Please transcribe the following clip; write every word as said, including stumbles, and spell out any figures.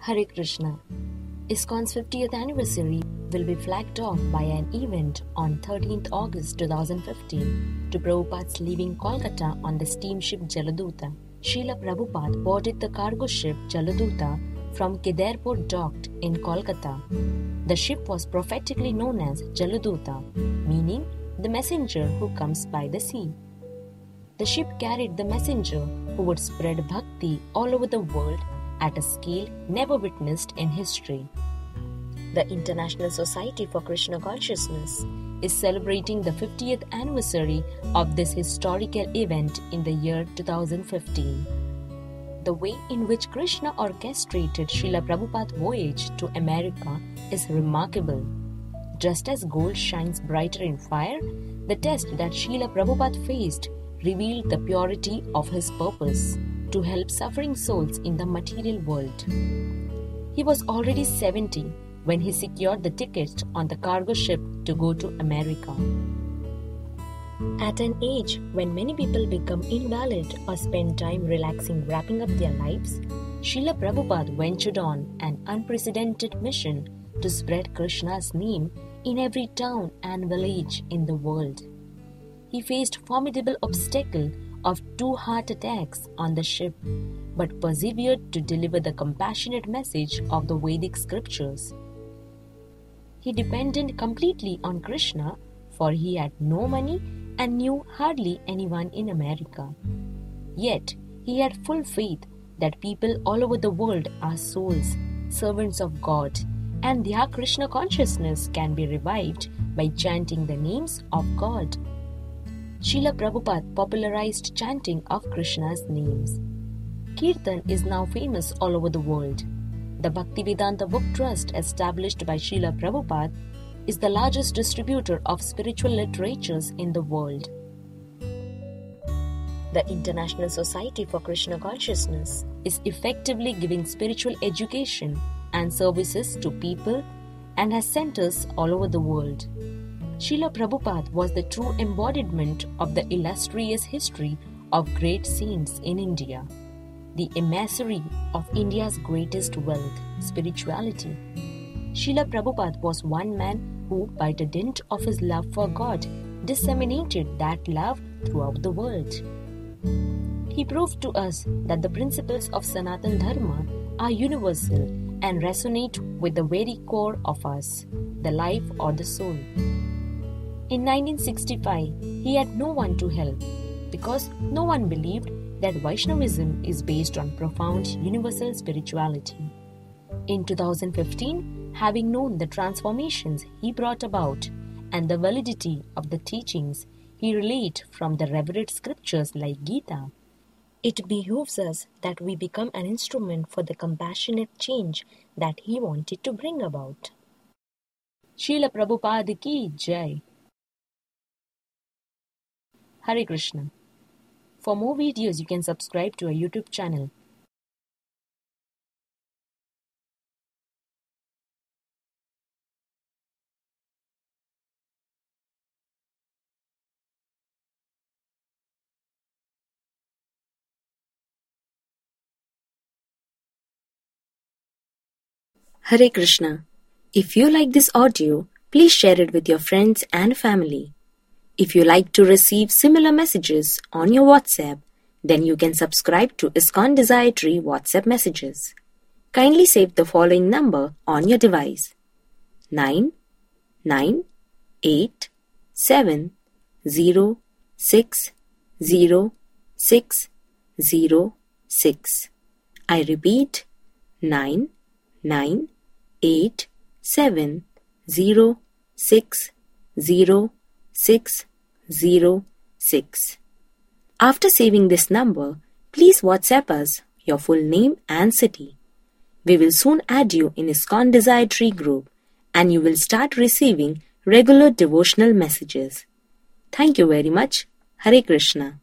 Hare Krishna. ISKCON's fiftieth anniversary will be flagged off by an event on thirteenth August twenty fifteen to Prabhupada's leaving Kolkata on the steamship Jaladuta. Srila Prabhupada boarded the cargo ship Jaladuta from Kedarpur docked in Kolkata. The ship was prophetically known as Jaladuta, meaning the messenger who comes by the sea. The ship carried the messenger who would spread bhakti all over the world at a scale never witnessed in history. The International Society for Krishna Consciousness is celebrating the fiftieth anniversary of this historical event in the year twenty fifteen. The way in which Krishna orchestrated Srila Prabhupada's voyage to America is remarkable. Just as gold shines brighter in fire, the test that Srila Prabhupada faced revealed the purity of his purpose to help suffering souls in the material world. He was already seventy when he secured the tickets on the cargo ship to go to America. At an age when many people become invalid or spend time relaxing wrapping up their lives, Srila Prabhupada ventured on an unprecedented mission to spread Krishna's name in every town and village in the world. He faced formidable obstacle of two heart attacks on the ship, but persevered to deliver the compassionate message of the Vedic scriptures. He depended completely on Krishna, for he had no money and knew hardly anyone in America. Yet, he had full faith that people all over the world are souls, servants of God, and their Krishna consciousness can be revived by chanting the names of God. Srila Prabhupada popularized chanting of Krishna's names. Kirtan is now famous all over the world. The Bhaktivedanta Book Trust, established by Srila Prabhupada, is the largest distributor of spiritual literatures in the world. The International Society for Krishna Consciousness is effectively giving spiritual education and services to people and has centers all over the world. Srila Prabhupada was the true embodiment of the illustrious history of great saints in India, the emissary of India's greatest wealth, spirituality. Srila Prabhupada was one man who, by the dint of his love for God, disseminated that love throughout the world. He proved to us that the principles of Sanatana Dharma are universal and resonate with the very core of us, the life or the soul. In nineteen sixty-five, he had no one to help because no one believed that Vaishnavism is based on profound universal spirituality. In two thousand fifteen, having known the transformations he brought about and the validity of the teachings he relayed from the revered scriptures like Gita, it behooves us that we become an instrument for the compassionate change that he wanted to bring about. Srila Prabhupada ki Jai. Hare Krishna. For more videos, you can subscribe to our YouTube channel. Hare Krishna. If you like this audio, please share it with your friends and family. If you like to receive similar messages on your WhatsApp, then you can subscribe to ISKCON Desire Tree WhatsApp messages. Kindly save the following number on your device: nine nine eight seven zero six zero six zero six. I repeat, nine nine eight seven zero six zero six zero six. After saving this number, please WhatsApp us your full name and city. We will soon add you in ISKCON Desire Tree group and you will start receiving regular devotional messages. Thank you very much. Hare Krishna.